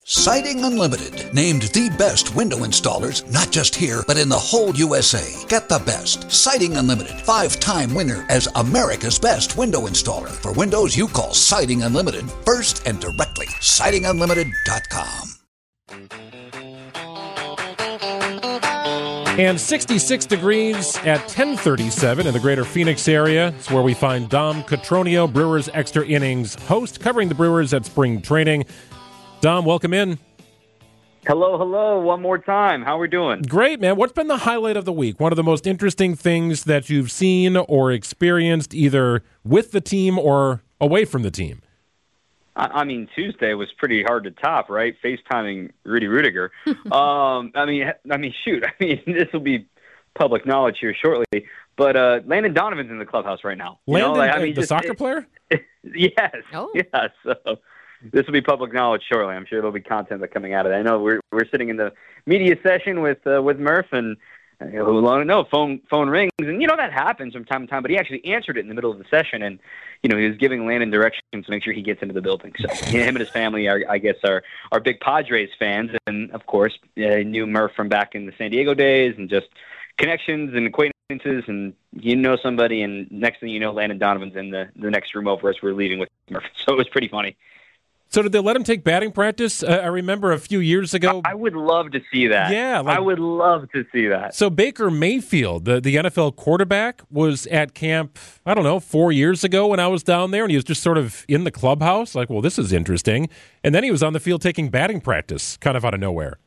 Siding Unlimited, named the best window installers, not just here, but in the whole USA. Get the best. Siding Unlimited, 5-time winner as America's best window installer. For windows you call Siding Unlimited first and directly. SidingUnlimited.com. And 66 degrees at 10:37 in the greater Phoenix area. It's where we find Dom Cotroneo, Brewers Extra Innings host, covering the Brewers at spring training. Dom, welcome in. Hello, one more time. How are we doing? Great, man. What's been the highlight of the week? One of the most interesting things that you've seen or experienced either with the team or away from the team? I mean, Tuesday was pretty hard to top, right? FaceTiming Rudy Rudiger. Shoot. This will be public knowledge here shortly. But Landon Donovan's in the clubhouse right now. The soccer player? Yes. Oh. Yes. So this will be public knowledge shortly. I'm sure there'll be content that coming out of that. I know we're sitting in the media session with Murph, and phone rings, and that happens from time to time. But he actually answered it in the middle of the session, and he was giving Landon directions to make sure he gets into the building. So him and his family, are big Padres fans, and of course knew Murph from back in the San Diego days, and just connections and acquaintances, and somebody, and next thing you know, Landon Donovan's in the next room over us. We're leaving with Murph, so it was pretty funny. So did they let him take batting practice? I remember a few years ago. I would love to see that. Yeah. I would love to see that. So Baker Mayfield, the NFL quarterback, was at camp, 4 years ago when I was down there, and he was just sort of in the clubhouse, like, well, this is interesting. And then he was on the field taking batting practice, kind of out of nowhere.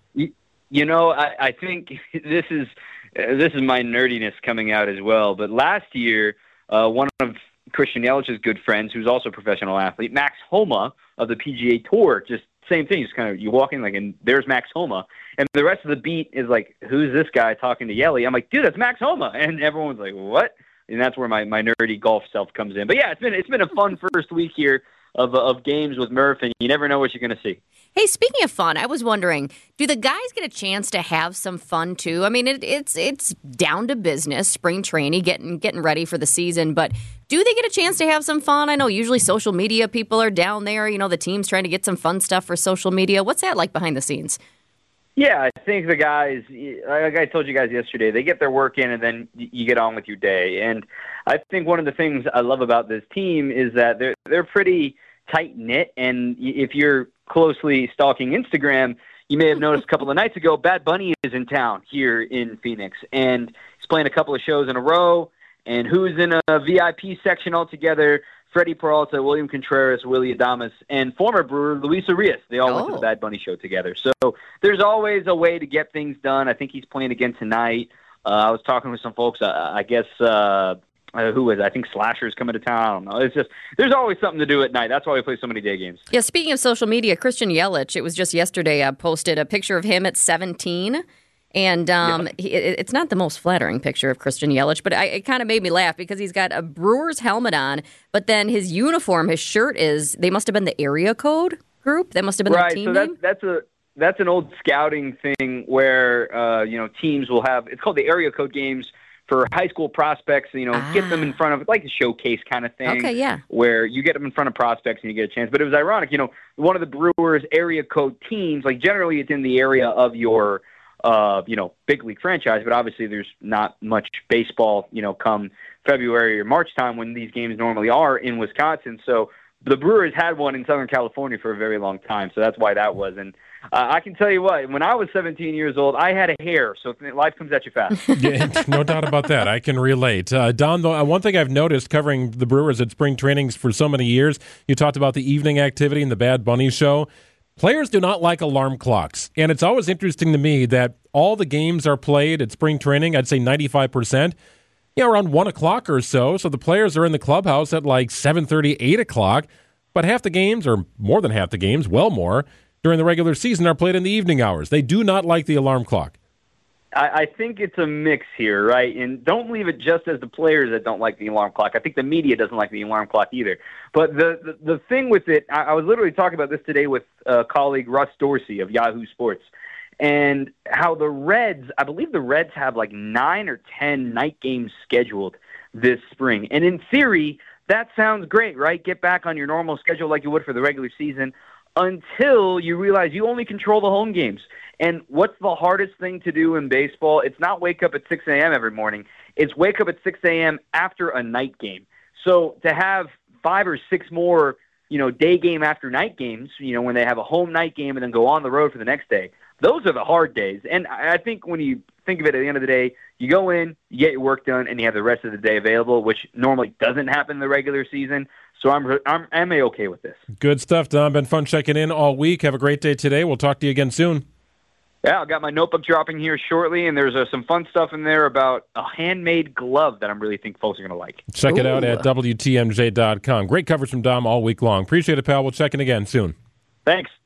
I think this is my nerdiness coming out as well. But last year, one of Christian Yelich's good friends, who's also a professional athlete, Max Homa of the PGA Tour, just same thing. Just kind of, you walk in and there's Max Homa, and the rest of the beat is like, who's this guy talking to Yelly? I'm like, dude, that's Max Homa, and everyone's like, what? And that's where my nerdy golf self comes in. But yeah, it's been a fun first week here of games with Murph, and you never know what you're going to see. Hey, speaking of fun, I was wondering, do the guys get a chance to have some fun too? I mean, it's down to business, spring training, getting ready for the season, but do they get a chance to have some fun? I know usually social media people are down there, the team's trying to get some fun stuff for social media. What's that like behind the scenes? Yeah, I think the guys, like I told you guys yesterday, they get their work in and then you get on with your day. And I think one of the things I love about this team is that they're pretty tight-knit, and if you're closely stalking Instagram, you may have noticed a couple of nights ago, Bad Bunny is in town here in Phoenix, and he's playing a couple of shows in a row, and who's in a VIP section altogether? Freddie Peralta, William Contreras, Willie Adames, and former Brewer Luis Arias. They all went to the Bad Bunny show together. So there's always a way to get things done. I think he's playing again tonight. I was talking with some folks, I guess, who was it? I think Slasher's coming to town. I don't know. It's just, there's always something to do at night. That's why we play so many day games. Yeah, speaking of social media, Christian Yelich, it was just yesterday, posted a picture of him at 17. And it's not the most flattering picture of Christian Yelich, but it kind of made me laugh because he's got a Brewers helmet on, but then his uniform, his shirt they must have been the area code group. That must have been the team name. That's an old scouting thing where, teams will have, it's called the area code games for high school prospects, get them in front of, like a showcase kind of thing. Okay, yeah. Where you get them in front of prospects and you get a chance. But it was ironic, one of the Brewers area code teams, like generally it's in the area of your, big league franchise, but obviously there's not much baseball, come February or March time when these games normally are in Wisconsin. So the Brewers had one in Southern California for a very long time. So that's why that was. And I can tell you what, when I was 17 years old, I had a hair, so life comes at you fast. Yeah, no doubt about that. I can relate. Don, though, one thing I've noticed covering the Brewers at spring trainings for so many years, you talked about the evening activity and the Bad Bunny show. Players do not like alarm clocks, and it's always interesting to me that all the games are played at spring training, I'd say 95%, around 1 o'clock or so, so the players are in the clubhouse at like 7:30, 8 o'clock, but half the games, or more than half the games, well more, during the regular season are played in the evening hours. They do not like the alarm clock. I think it's a mix here, right? And don't leave it just as the players that don't like the alarm clock. I think the media doesn't like the alarm clock either. But the thing with it, I was literally talking about this today with colleague Russ Dorsey of Yahoo Sports, and how the Reds, I believe the Reds have like 9 or 10 night games scheduled this spring. And in theory, that sounds great, right? Get back on your normal schedule like you would for the regular season. until you realize you only control the home games. And what's the hardest thing to do in baseball? It's not wake up at 6 a.m. every morning. It's wake up at 6 a.m. after a night game. So to have 5 or 6 more, day game after night games, when they have a home night game and then go on the road for the next day, those are the hard days. And I think when you think of it at the end of the day, you go in, you get your work done, and you have the rest of the day available, which normally doesn't happen in the regular season. So I'm okay with this. Good stuff, Don. Been fun checking in all week. Have a great day today. We'll talk to you again soon. Yeah, I've got my notebook dropping here shortly, and there's some fun stuff in there about a handmade glove that I really think folks are going to like. Check it out at WTMJ.com. Great coverage from Dom all week long. Appreciate it, pal. We'll check in again soon. Thanks.